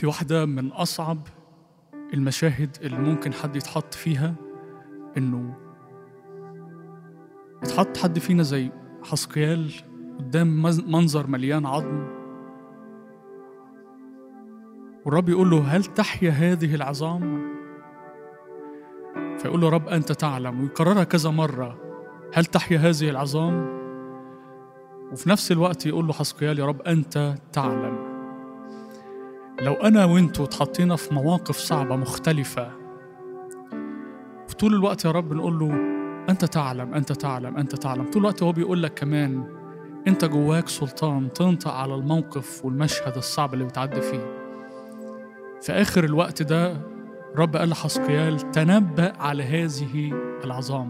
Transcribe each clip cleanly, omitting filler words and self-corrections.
في واحدة من أصعب المشاهد اللي ممكن حد يتحط فيها، إنه يتحط حد فينا زي حسقيال قدام منظر مليان عظم، والرب يقول له: هل تحيا هذه العظام؟ فيقول له: رب أنت تعلم، ويكررها كذا مرة: هل تحيا هذه العظام؟ وفي نفس الوقت يقول له حسقيال: يا رب أنت تعلم. لو أنا وإنتوا اتحطينا في مواقف صعبة مختلفة، في طول الوقت يا رب نقول له: أنت تعلم، أنت تعلم، أنت تعلم. طول الوقت هو بيقول لك كمان: أنت جواك سلطان تنطق على الموقف والمشهد الصعب اللي بتعدي فيه. في آخر الوقت ده رب قال لحسقيال: تنبأ على هذه العظام.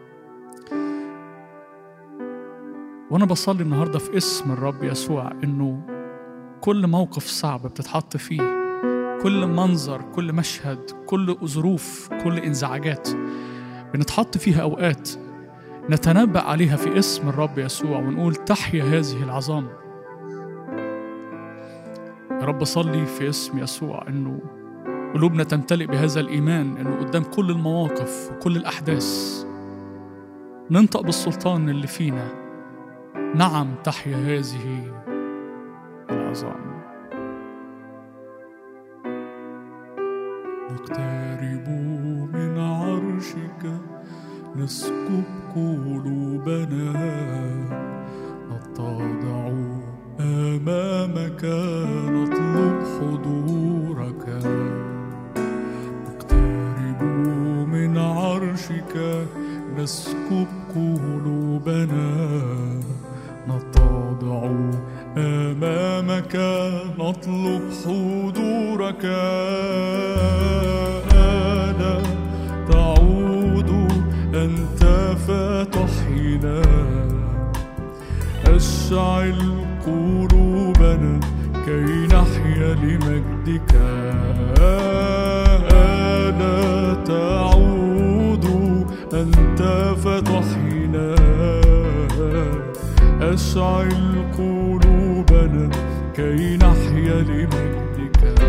وأنا بصلي النهاردة في اسم الرب يسوع إنه كل موقف صعب بتتحط فيه، كل منظر، كل مشهد، كل ظروف، كل انزعاجات بنتحط فيها أوقات، نتنبأ عليها في اسم الرب يسوع ونقول: تحيا هذه العظام. يا رب صلي في اسم يسوع إنه قلوبنا تمتلئ بهذا الإيمان، إنه قدام كل المواقف وكل الأحداث ننطق بالسلطان اللي فينا: نعم تحيا هذه العظام. نقترب من عرشك نسكب قلوبنا، نتضع أمامك نطلب حضورك. نقترب من عرشك نسكب قلوبنا، نتضع أمامك نطلب حضورك. أنا تعود أنت فتحينا، أشعل قلوبنا كي نحيا لمجدك. أنا تعود أنت فتحينا، أشعل قلوبنا كي نحيا لمجدك.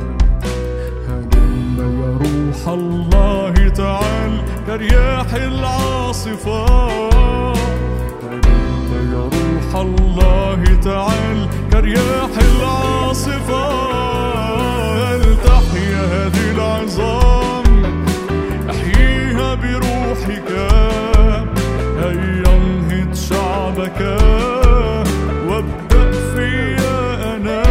هلم يا روح الله تعال كرياح العاصفات، هلم يا روح الله تعال كرياح العاصفات. تحيا هذه العظام، احييها بروحك، هيا انهض شعبك وابدأ فيا أنا.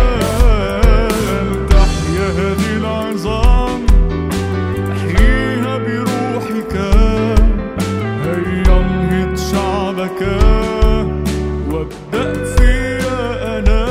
تحيا هذه العظام، احييها بروحك، هيا انهض شعبك وابدأ فيا أنا.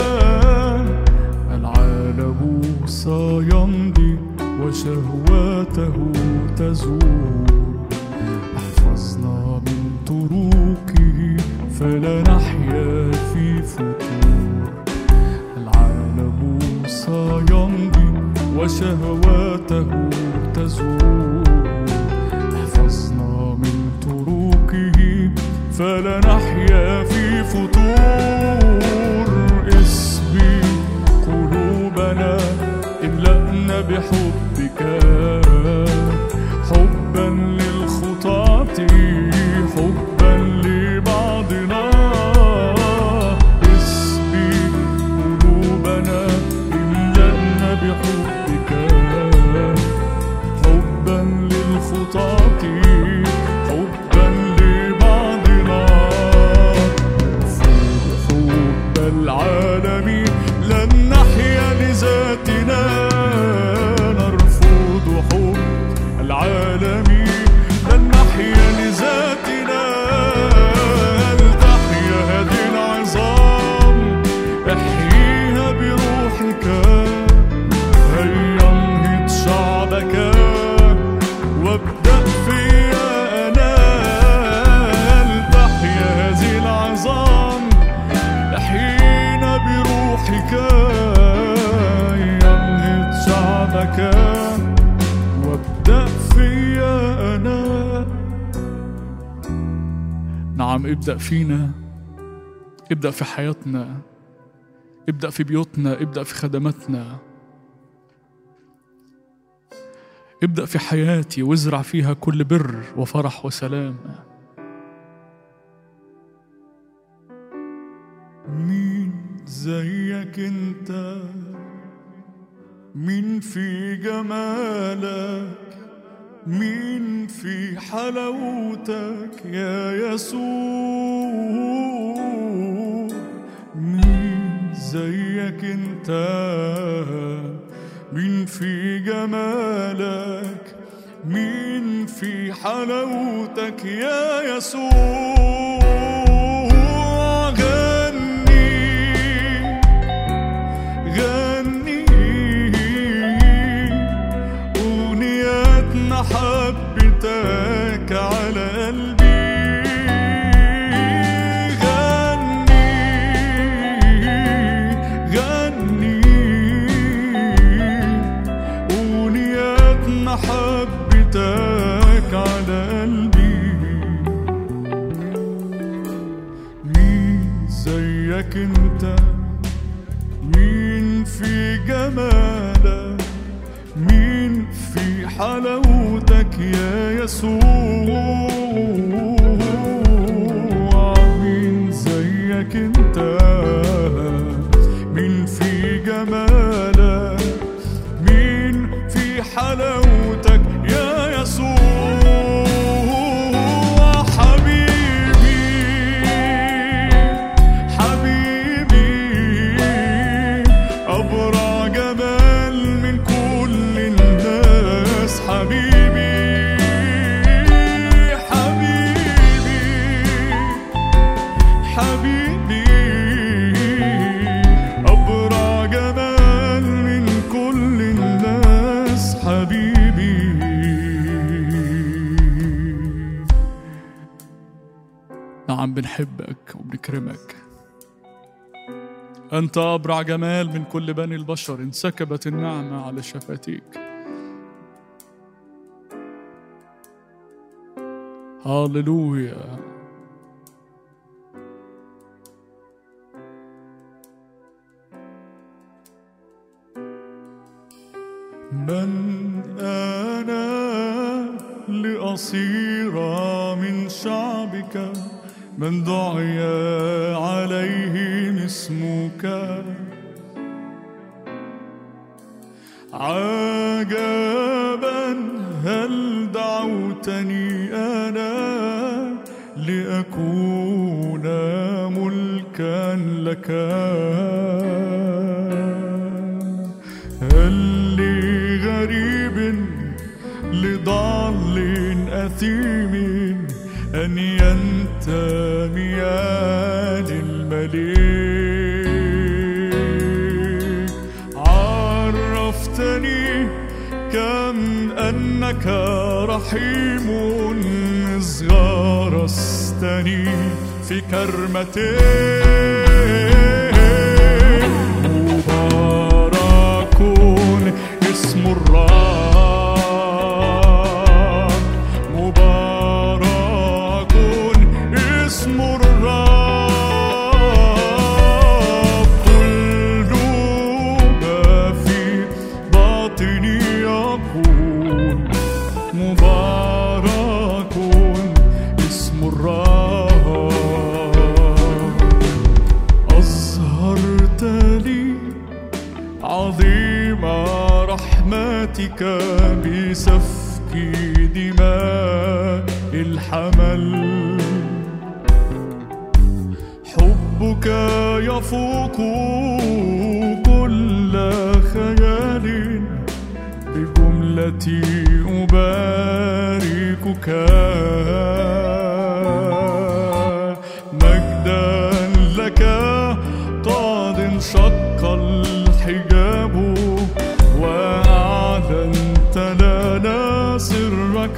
العالم سيمضي وشهواته تزول، احفظنا من طرقه فلا نحيا في فتور. العالم سيمضي وشهواته تزول، احفظنا من طرقه فلا نحيا في فتور. اسبي قلوبنا املأنا بحبك، حبا للخطاة، حبا لبعضنا. اسبي قلوبنا املأنا بحبك، حبا للخطاة، حبا لبعضنا. نرفض حب العالم لن نحيا لذاتنا، نرفض حب العالم لن نحيا لذاتنا. تحيا هذه العظام، احييها بروحك، هيا انهض شعبك وابدأ فيا أنا. تحيا هذه العظام، احيينا بروحك، هيا انهض شعبك وابدأ فيا أنا. نعم، ابدأ فينا، ابدأ في حياتنا، ابدأ في بيوتنا، ابدأ في خدماتنا، ابدأ في حياتي وازرع فيها كل بر وفرح وسلام. مين زيك انت؟ مين في جمالك؟ مين في حلاوتك يا يسوع؟ مين زيك انت؟ مين في جمالك؟ مين في حلاوتك يا يسوع؟ غني أغنيات محبتك على قلبي. غني أغنيات محبتك على قلبي. مين زيك انت؟ مين في جمالك؟ مين في حلاوتك يا يسوع؟ مين زيك انت؟ مين في جمالك؟ مين في حلاوتك يا يسوع؟ نعم بنحبك وبنكرمك. أنت أبرع جمال من كل بني البشر، انسكبت النعمة على شفتيك. هاللويا. من أنا لأصير من شعبك؟ من دعي عليه اسمك؟ عجبا هل دعوتني أنا لأكون ملكا لك؟ هل لغريب لضال أثيم أن ينتمي للملك؟ عرفتني كم أنك رحيم إذ غرستني في كرمتك. مبارك اسم الرب، مبارك اسم الرب. كل ما في باطني يقول مبارك اسم الرب. أظهرت لي عظيم رحمتك بسفك دماء الحمل. حبك يفوق كل خيال، بجملتي أباركك. مجدا لك قد انشق الحجاب، وأعلنت لنا سرك.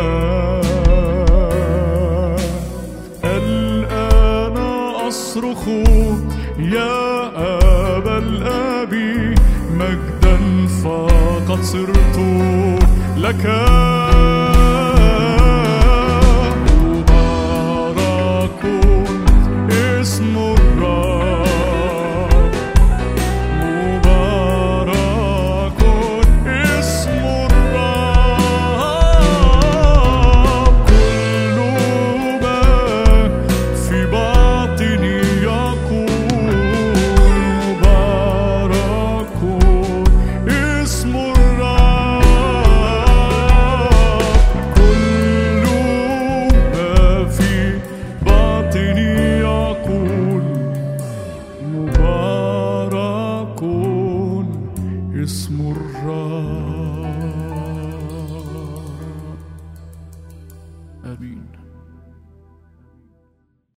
الآن أصرخ يا أبا الآب، مجدا فقد صرت لك. مبارك اسم الرب، مبارك اسم الرب. اسم الرب